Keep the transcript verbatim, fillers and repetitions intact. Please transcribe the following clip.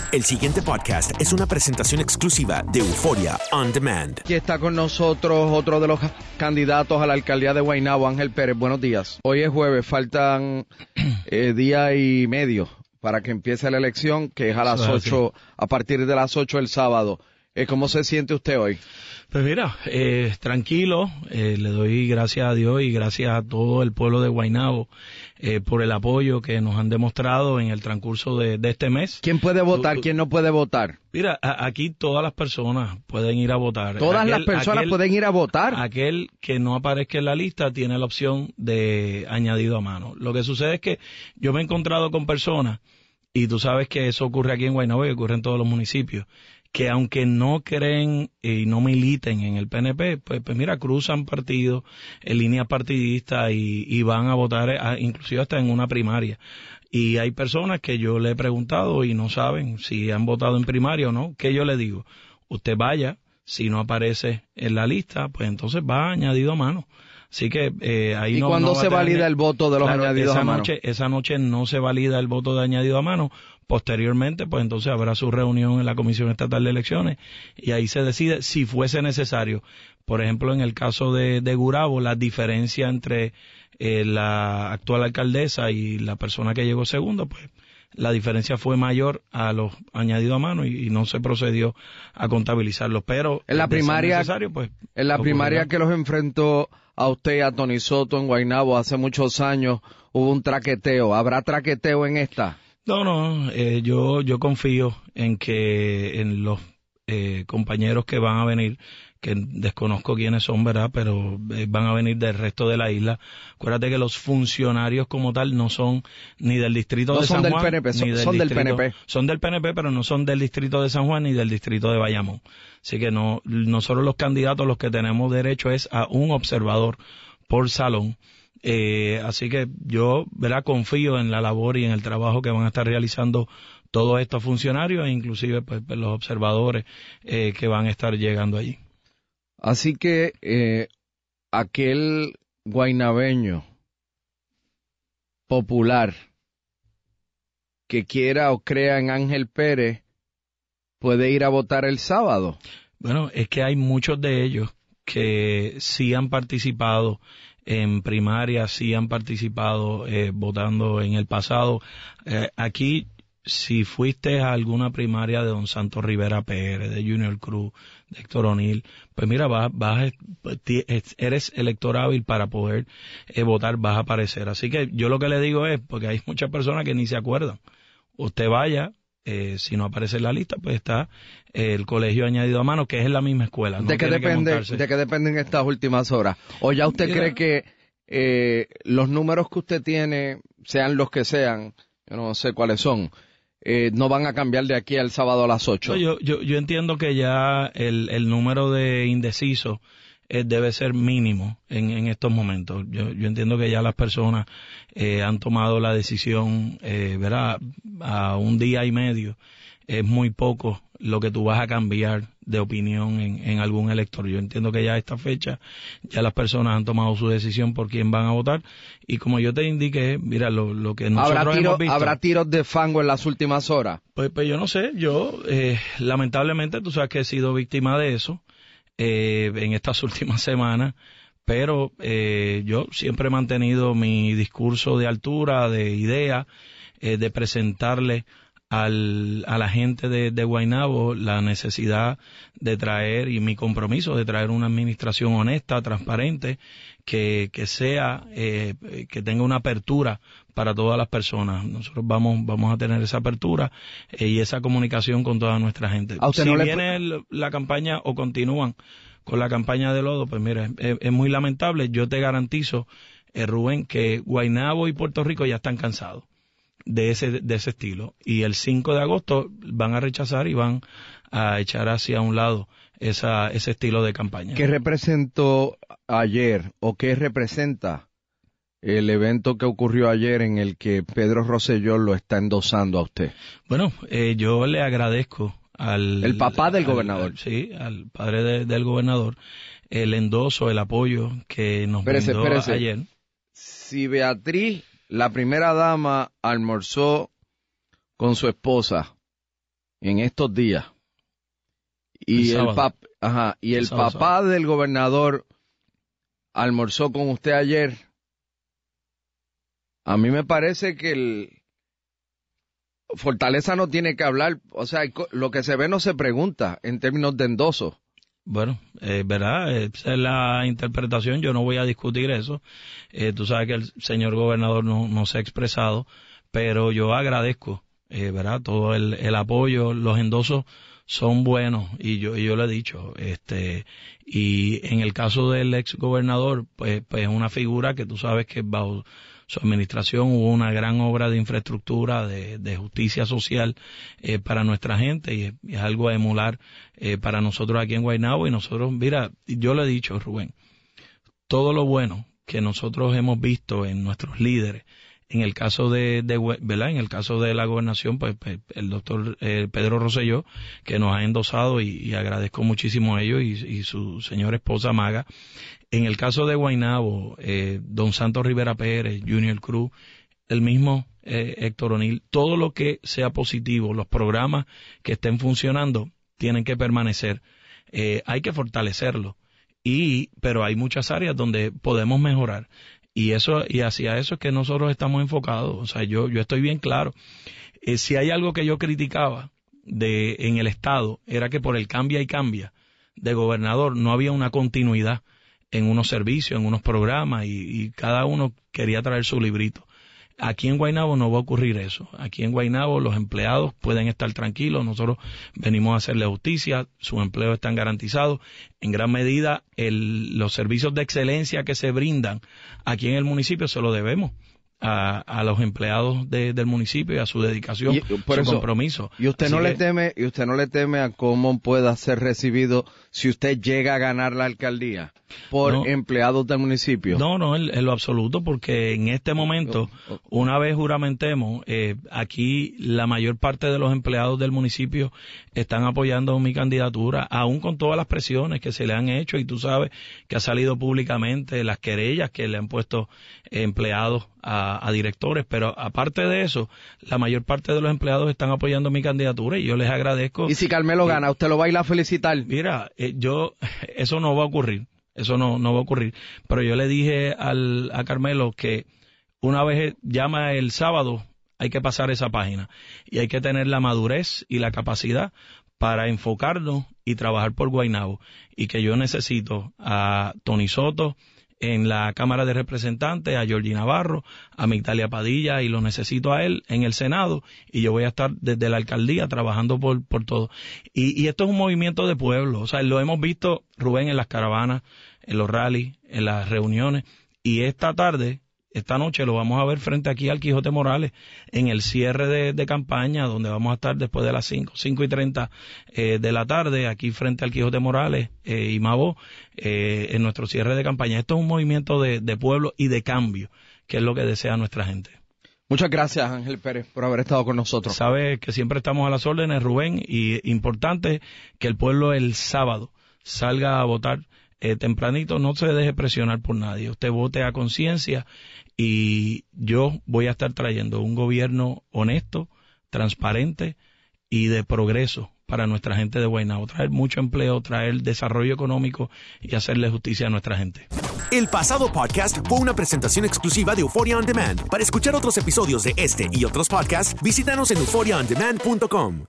El siguiente podcast es una presentación exclusiva de Euforia On Demand. Aquí está con nosotros otro de los candidatos a la alcaldía de Guaynabo, Ángel Pérez. Buenos días. Hoy es jueves, faltan eh, día y medio para que empiece la elección, que es a las ocho, a partir de las ocho el sábado. Eh, ¿Cómo se siente usted hoy? Pues mira, eh, tranquilo, eh, le doy gracias a Dios y gracias a todo el pueblo de Guaynabo eh, por el apoyo que nos han demostrado en el transcurso de, de este mes. ¿Quién puede votar? ¿Quién no puede votar? Mira, a, aquí todas las personas pueden ir a votar. ¿Todas aquel, las personas aquel, pueden ir a votar? Aquel que no aparezca en la lista tiene la opción de añadido a mano. Lo que sucede es que yo me he encontrado con personas, y tú sabes que eso ocurre aquí en Guaynabo y ocurre en todos los municipios, que aunque no creen y no militen en el P N P, pues, pues mira, cruzan partidos en línea partidista y, y van a votar a, inclusive hasta en una primaria. Y hay personas que yo le he preguntado y no saben si han votado en primaria o no. ¿Qué yo le digo? Usted vaya, si no aparece en la lista, pues entonces va añadido a mano. Así que eh, ahí ¿Y no, cuándo no va se a tener, valida el voto de los claro, añadidos esa a mano? Noche, esa noche no se valida el voto de añadido a mano. Posteriormente, pues entonces habrá su reunión en la Comisión Estatal de Elecciones y ahí se decide si fuese necesario. Por ejemplo, en el caso de, de Gurabo, la diferencia entre eh, la actual alcaldesa y la persona que llegó segundo, pues la diferencia fue mayor a los añadidos a mano y, y no se procedió a contabilizarlos. Pero en la primaria, pues, en la primaria que los enfrentó a usted y a Tony Soto en Guaynabo hace muchos años, hubo un traqueteo. ¿Habrá traqueteo en esta? No, no, eh, yo yo confío en que en los eh, compañeros que van a venir, que desconozco quiénes son, ¿verdad? Pero eh, van a venir del resto de la isla. Acuérdate que los funcionarios como tal no son ni del distrito no de San Juan. Juan, Del P N P, son, ni del son distrito, del P N P. Son del P N P, pero no son del distrito de San Juan ni del distrito de Bayamón. Así que no, nosotros los candidatos los que tenemos derecho es a un observador por salón. Eh, así que yo, ¿verdad?, confío en la labor y en el trabajo que van a estar realizando todos estos funcionarios e inclusive pues, los observadores eh, que van a estar llegando allí. Así que eh, aquel guaynabeño popular que quiera o crea en Ángel Pérez puede ir a votar el sábado. Bueno, es que hay muchos de ellos que sí han participado en primaria, sí han participado eh, votando en el pasado. Eh, aquí, si fuiste a alguna primaria de Don Santos Rivera Pérez, de Junior Cruz, de Héctor O'Neill, pues mira, vas, vas, eres elector hábil para poder eh, votar, vas a aparecer. Así que yo lo que le digo es, porque hay muchas personas que ni se acuerdan, usted vaya, eh, si no aparece en la lista, pues está eh, el colegio añadido a mano, que es la misma escuela. No ¿De qué depende, que de qué dependen estas últimas horas? ¿O ya usted Mira, cree que eh, los números que usted tiene, sean los que sean, yo no sé cuáles son, eh, no van a cambiar de aquí al sábado a las ocho? No, yo, yo, yo entiendo que ya el, el número de indecisos eh, debe ser mínimo en, en estos momentos. Yo, yo entiendo que ya las personas eh, han tomado la decisión, eh, ¿verdad?, a un día y medio. Es muy poco lo que tú vas a cambiar de opinión en, en algún elector. Yo entiendo que ya a esta fecha ya las personas han tomado su decisión por quién van a votar y como yo te indiqué, mira, lo, lo que nosotros ¿Habrá tiro, hemos visto... ¿Habrá tiros de fango en las últimas horas? Pues, pues yo no sé, yo eh, lamentablemente tú sabes que he sido víctima de eso eh, en estas últimas semanas, pero eh, yo siempre he mantenido mi discurso de altura, de idea, eh, de presentarle Al, a la gente de, de Guaynabo la necesidad de traer y mi compromiso de traer una administración honesta, transparente, que, que sea, eh, que tenga una apertura para todas las personas. Nosotros vamos, vamos a tener esa apertura eh, y esa comunicación con toda nuestra gente. Si no viene le... la campaña o continúan con la campaña de lodo, pues mira, es, es muy lamentable. Yo te garantizo, eh, Rubén, que Guaynabo y Puerto Rico ya están cansados de ese de ese estilo y el cinco de agosto van a rechazar y van a echar hacia un lado esa ese estilo de campaña. ¿Qué representó ayer o qué representa el evento que ocurrió ayer en el que Pedro Rosselló lo está endosando a usted? Bueno, eh, yo le agradezco al el papá del al, gobernador. Al, sí, al padre de, del gobernador el endoso, el apoyo que nos espérese, brindó espérese. ayer. Si Beatriz, la primera dama, almorzó con su esposa en estos días. Y el, el, pap, ajá, y el, el sábado, papá sábado. del gobernador almorzó con usted ayer. A mí me parece que el Fortaleza no tiene que hablar, o sea, lo que se ve no se pregunta en términos de endoso. Bueno, eh, verdad, esa es la interpretación, yo no voy a discutir eso. Eh, tú sabes que el señor gobernador no, no se ha expresado, pero yo agradezco, eh, verdad, todo el, el apoyo, los endosos son buenos y yo y yo lo he dicho, este, y en el caso del ex gobernador, pues, pues es una figura que tú sabes que bajo su administración hubo una gran obra de infraestructura, de, de justicia social eh, para nuestra gente y es, y es algo a emular eh, para nosotros aquí en Guaynabo. Y nosotros, mira, yo le he dicho, Rubén, todo lo bueno que nosotros hemos visto en nuestros líderes, en el caso de, de ¿verdad? En el caso de la gobernación, pues, pues el doctor eh, Pedro Rosselló, que nos ha endosado y, y agradezco muchísimo a ellos y, y su señora esposa Maga. En el caso de Guaynabo, eh, don Santos Rivera Pérez, Junior Cruz, el mismo eh, Héctor O'Neill, todo lo que sea positivo, los programas que estén funcionando tienen que permanecer. Eh, hay que fortalecerlo. Y, pero hay muchas áreas donde podemos mejorar. Y eso, y hacia eso es que nosotros estamos enfocados. O sea, yo, yo estoy bien claro. Eh, si hay algo que yo criticaba de, en el Estado, era que por el cambia y cambia de gobernador no había una continuidad en unos servicios, en unos programas, y, y cada uno quería traer su librito. Aquí en Guaynabo no va a ocurrir eso. Aquí en Guaynabo los empleados pueden estar tranquilos. Nosotros venimos a hacerle justicia. Sus empleos están garantizados. En gran medida, el, los servicios de excelencia que se brindan aquí en el municipio se lo debemos a, a los empleados de, del municipio y a su dedicación, y, por su eso, compromiso. Y usted Así no que, le teme, y usted no le teme a cómo pueda ser recibido si usted llega a ganar la alcaldía por no, empleados del municipio. No, no, en, en lo absoluto, porque en este momento, una vez juramentemos, eh, aquí la mayor parte de los empleados del municipio están apoyando mi candidatura, aún con todas las presiones que se le han hecho, y tú sabes que ha salido públicamente las querellas que le han puesto eh, empleados a, a directores, pero aparte de eso, la mayor parte de los empleados están apoyando mi candidatura y yo les agradezco. Y si Carmelo y, gana, ¿usted lo va a ir a felicitar? Mira, eh, yo, eso no va a ocurrir. Eso no, no va a ocurrir. Pero yo le dije al, a Carmelo que una vez llama el sábado, hay que pasar esa página. Y hay que tener la madurez y la capacidad para enfocarnos y trabajar por Guaynabo. Y que yo necesito a Tony Soto en la Cámara de Representantes, a Georgie Navarro, a Migdalia Padilla, y lo necesito a él en el Senado, y yo voy a estar desde la alcaldía trabajando por, por todo. Y, y esto es un movimiento de pueblo, o sea, lo hemos visto, Rubén, en las caravanas, en los rallies, en las reuniones, y esta tarde, esta noche lo vamos a ver frente aquí al Quijote Morales, en el cierre de, de campaña, donde vamos a estar después de las cinco, cinco y treinta eh, de la tarde, aquí frente al Quijote Morales eh, y Mabó, eh, en nuestro cierre de campaña. Esto es un movimiento de, de pueblo y de cambio, que es lo que desea nuestra gente. Muchas gracias, Ángel Pérez, por haber estado con nosotros. Sabes que siempre estamos a las órdenes, Rubén, y importante que el pueblo el sábado salga a votar Eh, tempranito, no se deje presionar por nadie. Usted vote a conciencia y yo voy a estar trayendo un gobierno honesto, transparente y de progreso para nuestra gente de Guaynabo. Traer mucho empleo, traer desarrollo económico y hacerle justicia a nuestra gente. El pasado podcast fue una presentación exclusiva de Euphoria On Demand. Para escuchar otros episodios de este y otros podcasts, visítanos en euphoria on demand punto com.